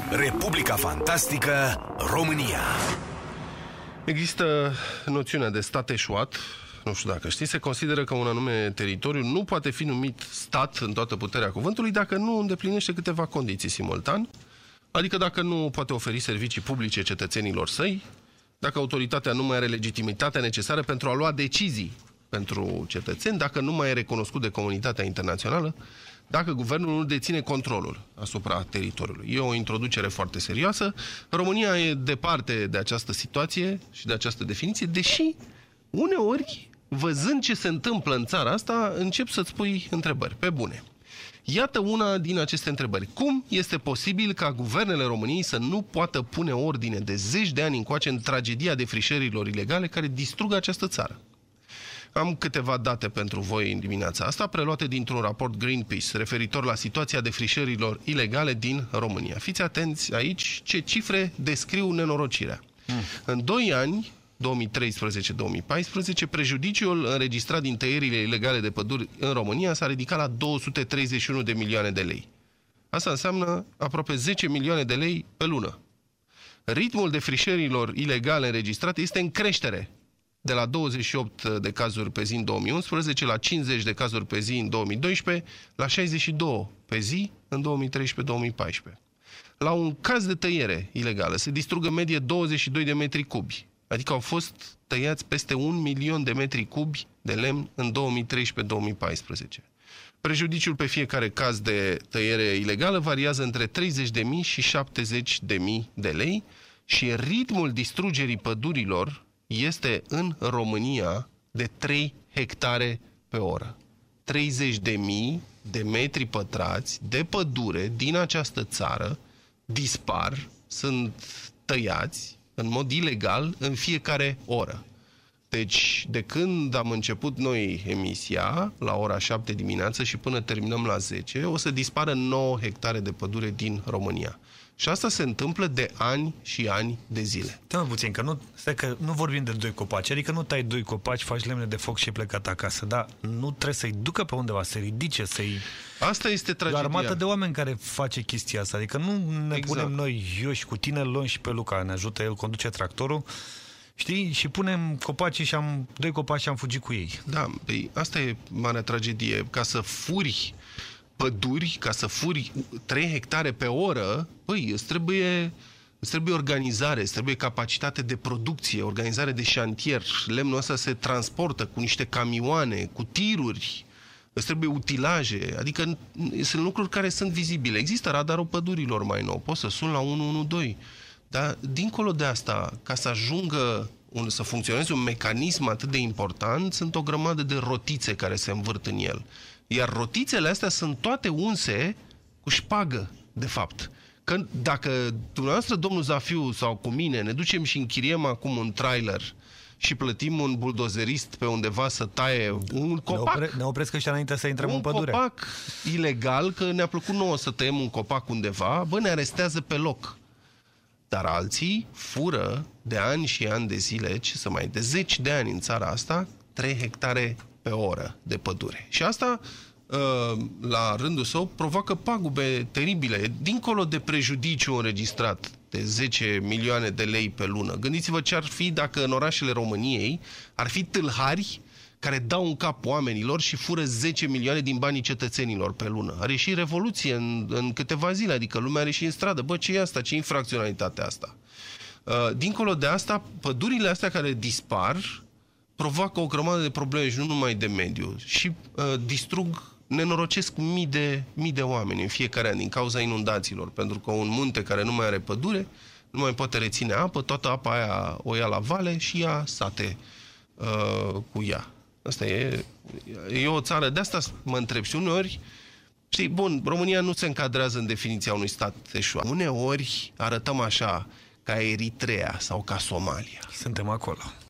Republica Fantastică România. Există noțiunea de stat eșuat. Nu știu dacă știți, se consideră că un anume teritoriu nu poate fi numit stat în toată puterea cuvântului dacă nu îndeplinește câteva condiții simultan, adică dacă nu poate oferi servicii publice cetățenilor săi, dacă autoritatea nu mai are legitimitatea necesară pentru a lua decizii pentru cetățeni, dacă nu mai e recunoscut de comunitatea internațională, dacă guvernul nu deține controlul asupra teritoriului. E o introducere foarte serioasă. România e departe de această situație și de această definiție, deși uneori, văzând ce se întâmplă în țara asta, încep să-ți pui întrebări, pe bune. Iată una din aceste întrebări. Cum este posibil ca guvernele României să nu poată pune ordine de zeci de ani încoace în tragedia defrișărilor ilegale care distrug această țară? Am câteva date pentru voi în dimineața asta, preluate dintr-un raport Greenpeace referitor la situația defrișărilor ilegale din România. Fiți atenți aici ce cifre descriu nenorocirea. În 2 ani, 2013-2014, prejudiciul înregistrat din tăierile ilegale de păduri în România s-a ridicat la 231 de milioane de lei. Asta înseamnă aproape 10 milioane de lei pe lună. Ritmul defrișărilor ilegale înregistrate este în creștere, de la 28 de cazuri pe zi în 2011 la 50 de cazuri pe zi în 2012, la 62 pe zi în 2013-2014. La un caz de tăiere ilegală se distrug în medie 22 de metri cubi, adică au fost tăiați peste 1 milion de metri cubi de lemn în 2013-2014. Prejudiciul pe fiecare caz de tăiere ilegală variază între 30.000 și 70.000 de lei și ritmul distrugerii pădurilor este în România de 3 hectare pe oră. 30.000 de metri pătrați de pădure din această țară dispar, sunt tăiați în mod ilegal în fiecare oră. Deci, de când am început noi emisia, la ora 7 dimineață și până terminăm la 10, o să dispară 9 hectare de pădure din România. Și asta se întâmplă de ani și ani de zile. Stai puțin, că nu vorbim de 2 copaci, adică nu tai 2 copaci, faci lemne de foc și ai plecat acasă, dar nu trebuie să-i ducă pe undeva, să-i ridice, să-i... Asta este tragedia. E o armată de oameni care face chestia asta, adică nu ne punem noi, eu și cu tine, luăm și pe Luca, ne ajută, el conduce tractorul, știi? Și punem copacii și 2 copaci și am fugit cu ei. Da, asta e marea tragedie. Ca să furi păduri, ca să furi 3 hectare pe oră, îți trebuie organizare, îți trebuie capacitate de producție, organizare de șantier. Lemnul ăsta se transportă cu niște camioane, cu tiruri, îți trebuie utilaje, adică sunt lucruri care sunt vizibile. Există radarul pădurilor mai nou, poți să suni la 112, dar dincolo de asta, ca să ajungă să funcționeze un mecanism atât de important, sunt o grămadă de rotițe care se învârt în el. Iar rotițele astea sunt toate unse cu șpagă, de fapt. Că dacă dumneavoastră, domnul Zafiu, sau cu mine, ne ducem și închiriem acum un trailer și plătim un buldozerist pe undeva să taie un copac... Ne opresc ăștia înainte să intrăm în pădure. Un copac ilegal, că ne-a plăcut nouă să tăiem un copac undeva, ne arestează pe loc. Dar alții fură de ani și ani de zile, de 10 de ani în țara asta, 3 hectare pe oră de pădure. Și asta, la rândul său, provoacă pagube teribile, dincolo de prejudiciu înregistrat de 10 milioane de lei pe lună. Gândiți-vă ce ar fi dacă în orașele României ar fi tâlhari care dau în cap oamenilor și fură 10 milioane din banii cetățenilor pe lună. Are și revoluție în câteva zile, adică lumea are și în stradă. Ce e asta? Ce infracționalitate asta? Dincolo de asta, pădurile astea care dispar provoacă o grămadă de probleme și nu numai de mediu și nenorocesc mii de oameni în fiecare an din cauza inundațiilor, pentru că un munte care nu mai are pădure nu mai poate reține apă, toată apa aia o ia la vale și ia sate cu ea. Asta e o țară, de asta mă întreb și uneori, știi, bun, România nu se încadrează în definiția unui stat eșuat. Uneori arătăm așa, ca Eritrea sau ca Somalia. Suntem acolo.